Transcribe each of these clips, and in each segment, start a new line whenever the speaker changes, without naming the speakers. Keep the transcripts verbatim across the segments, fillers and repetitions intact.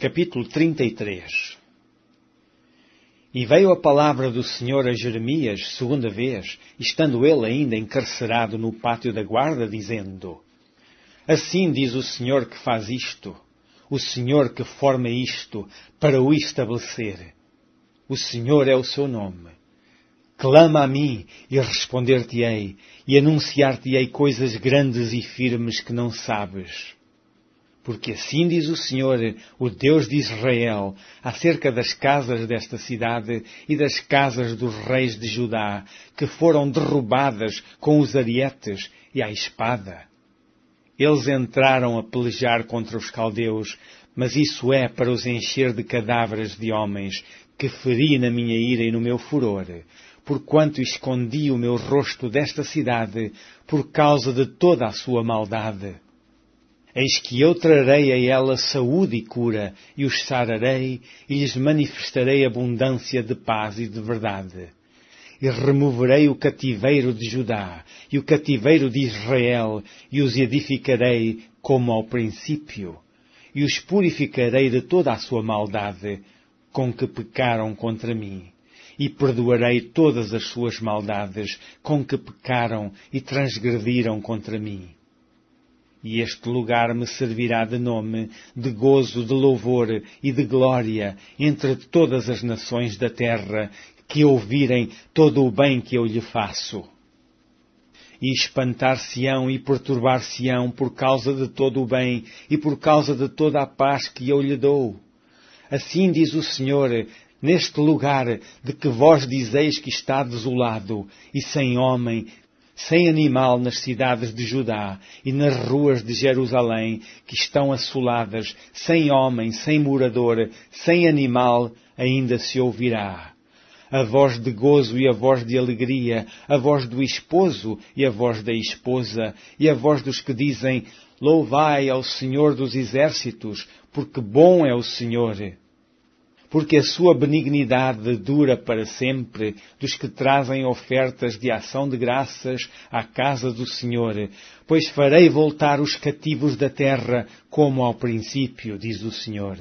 Capítulo trinta e três. E veio a palavra do Senhor a Jeremias, segunda vez, estando ele ainda encarcerado no pátio da guarda, dizendo: Assim diz o Senhor que faz isto, o Senhor que forma isto, para o estabelecer. O Senhor é o seu nome. Clama a mim, e responder-te-ei, e anunciar-te-ei coisas grandes e firmes que não sabes. Porque assim diz o Senhor, o Deus de Israel, acerca das casas desta cidade e das casas dos reis de Judá, que foram derrubadas com os arietes e a espada. Eles entraram a pelejar contra os caldeus, mas isso é para os encher de cadáveres de homens, que feri na minha ira e no meu furor, porquanto escondi o meu rosto desta cidade, por causa de toda a sua maldade. Eis que eu trarei a ela saúde e cura, e os sararei, e lhes manifestarei abundância de paz e de verdade. E removerei o cativeiro de Judá, e o cativeiro de Israel, e os edificarei como ao princípio, e os purificarei de toda a sua maldade, com que pecaram contra mim. E perdoarei todas as suas maldades, com que pecaram e transgrediram contra mim. E este lugar me servirá de nome, de gozo, de louvor e de glória entre todas as nações da terra, que ouvirem todo o bem que eu lhe faço. E espantar-se-ão e perturbar-se-ão por causa de todo o bem e por causa de toda a paz que eu lhe dou. Assim diz o Senhor, neste lugar de que vós dizeis que está desolado e sem homem, sem animal nas cidades de Judá e nas ruas de Jerusalém, que estão assoladas, sem homem, sem morador, sem animal, ainda se ouvirá a voz de gozo e a voz de alegria, a voz do esposo e a voz da esposa, e a voz dos que dizem: Louvai ao Senhor dos exércitos, porque bom é o Senhor. Porque a sua benignidade dura para sempre, dos que trazem ofertas de ação de graças à casa do Senhor. Pois farei voltar os cativos da terra, como ao princípio, diz o Senhor.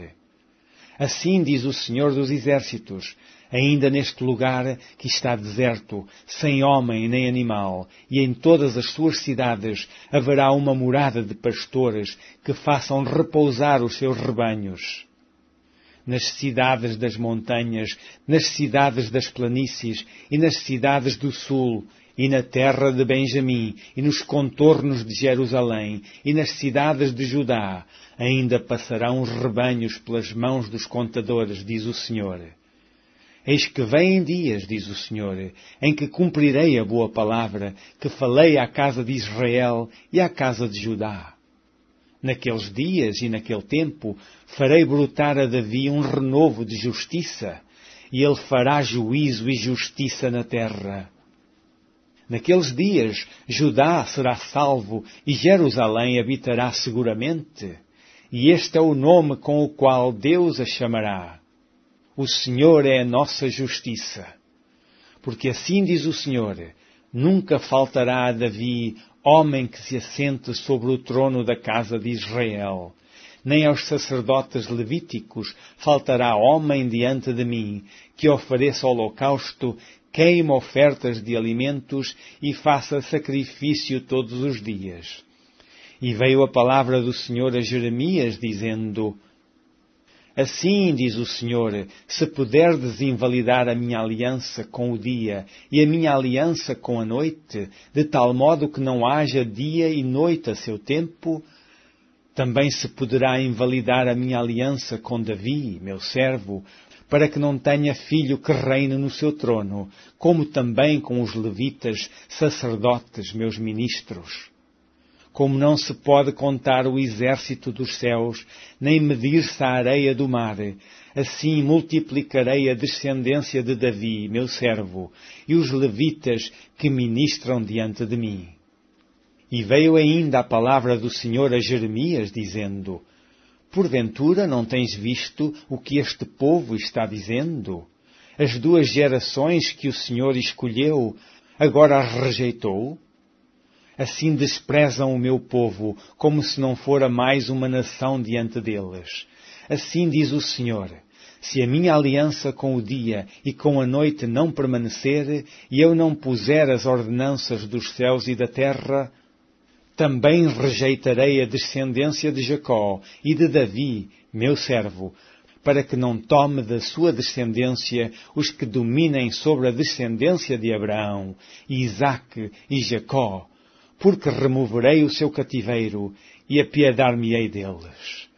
Assim diz o Senhor dos exércitos: ainda neste lugar que está deserto, sem homem nem animal, e em todas as suas cidades haverá uma morada de pastores que façam repousar os seus rebanhos. Nas cidades das montanhas, nas cidades das planícies e nas cidades do sul, e na terra de Benjamim, e nos contornos de Jerusalém, e nas cidades de Judá, ainda passarão os rebanhos pelas mãos dos contadores, diz o Senhor. Eis que vêm dias, diz o Senhor, em que cumprirei a boa palavra que falei à casa de Israel e à casa de Judá. Naqueles dias e naquele tempo farei brotar a Davi um renovo de justiça, e ele fará juízo e justiça na terra. Naqueles dias Judá será salvo e Jerusalém habitará seguramente, e este é o nome com o qual Deus a chamará: O Senhor é a nossa justiça. Porque assim diz o Senhor: nunca faltará a Davi homem que se assente sobre o trono da casa de Israel, nem aos sacerdotes levíticos faltará homem diante de mim, que ofereça holocausto, queime ofertas de alimentos e faça sacrifício todos os dias. E veio a palavra do Senhor a Jeremias, dizendo: Assim diz o Senhor: se puderdes invalidar a minha aliança com o dia e a minha aliança com a noite, de tal modo que não haja dia e noite a seu tempo, também se poderá invalidar a minha aliança com Davi, meu servo, para que não tenha filho que reine no seu trono, como também com os levitas, sacerdotes, meus ministros. Como não se pode contar o exército dos céus, nem medir-se a areia do mar, assim multiplicarei a descendência de Davi, meu servo, e os levitas que ministram diante de mim. E veio ainda a palavra do Senhor a Jeremias, dizendo: Porventura não tens visto o que este povo está dizendo? As duas gerações que o Senhor escolheu, agora as rejeitou? Assim desprezam o meu povo, como se não fora mais uma nação diante deles. Assim diz o Senhor: se a minha aliança com o dia e com a noite não permanecer, e eu não puser as ordenanças dos céus e da terra, também rejeitarei a descendência de Jacó e de Davi, meu servo, para que não tome da sua descendência os que dominem sobre a descendência de Abraão, Isaque e Jacó, porque removerei o seu cativeiro e apiedar-me-ei deles.